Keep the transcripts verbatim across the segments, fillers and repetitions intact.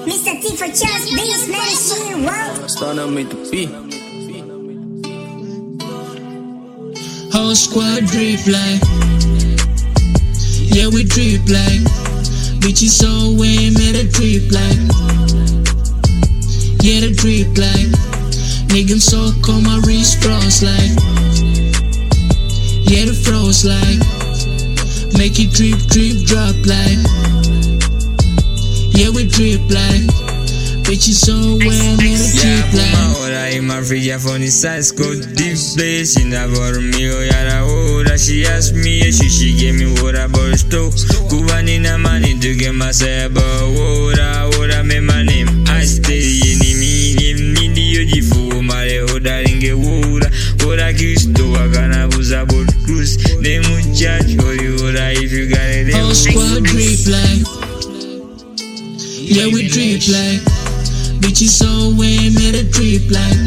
Mister T for Charles Bass, man, shit, whoa. Starting up with the beat. Whole squad drip like, yeah we drip like, bitches so way made a drip like, yeah the drip like, niggas so call my wrist frost like, yeah the frost like, make it drip drip drop like, yeah we drip like, bitches so way made a drip like. Ahora y más frilla from the side scope deep place. She never me oh yara ora. She asked me if she she gave me water but stove. Kubani na money to get myself water. Water me my name. I stay in the medium medio di fu mare oda ringe water. Water Cristo agana buza boat cruise. They muchacho ora if you got it. Whole squad drip like, yeah we drip like, bitches so way made a drip like,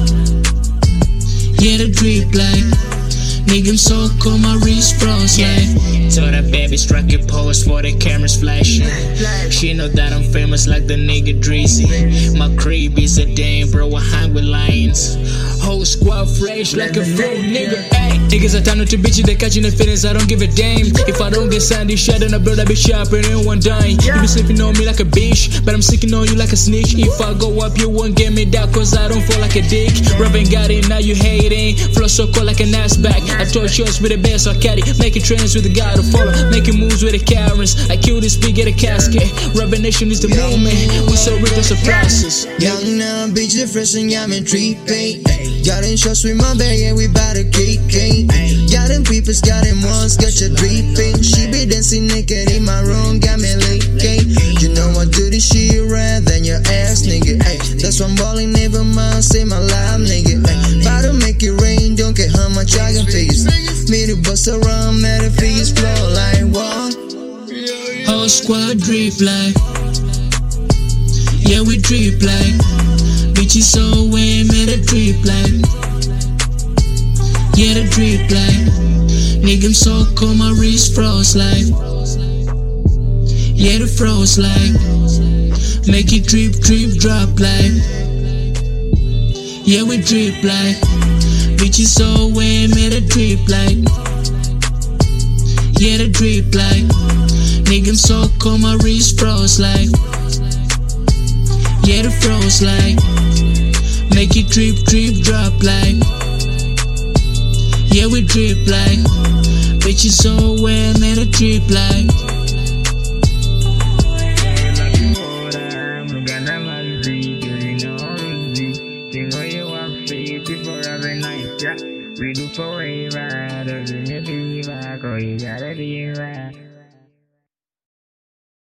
yeah the drip like, niggas so call my wrist frost like. Told that baby strike a pose for the cameras flashing. She know that I'm famous like the nigga Dreezy. My crib is a dame, bro, I hang with lions. Whole squad fresh like a fro nigga. Ay, niggas are turning to bitches, they catching the feelings, I don't give a damn. If I don't get signed, this shit, then I blow that bitch up and then one dying. You be sleeping on me like a bitch, but I'm sticking on you like a snitch. If I go up, you won't get me down, cause I don't fall like a dick. Rubbing got it, now you hating. Flow so cold like an ass back. I told shows with the best, I caddy. Making trends with the guy to follow. Making moves with the Karens. I kill this big, get a casket. Rubbing nation is the movement. We so rich, it's a process. Young now, bitch, the fresh and y'all in treat pay. Got in shots with my bag, yeah, we bout to cake, cake. Got them peoples, got them ones, got your dripping. She be dancing naked in my room, got me licking. You know I do this shit right than your ass, nigga. Ay, that's why I'm balling, never mind, say my life, nigga. Ay, bout to make it rain, don't care how much I can figure. Me to bust around, man, the figures flow like what? Whole squad drip like, yeah we drip like, bitches so way made a drip like, yeah the drip like, niggas so call my wrist frost like, yeah the frost like, make it drip drip drop like, yeah we drip like, bitches so way made a drip like, yeah the drip like, niggas so call my wrist frost like, yeah the frost like, make it drip drip drop like, yeah we drip like, bitches so well made a drip like. We do forever, doesn't it be back, or you gotta be right.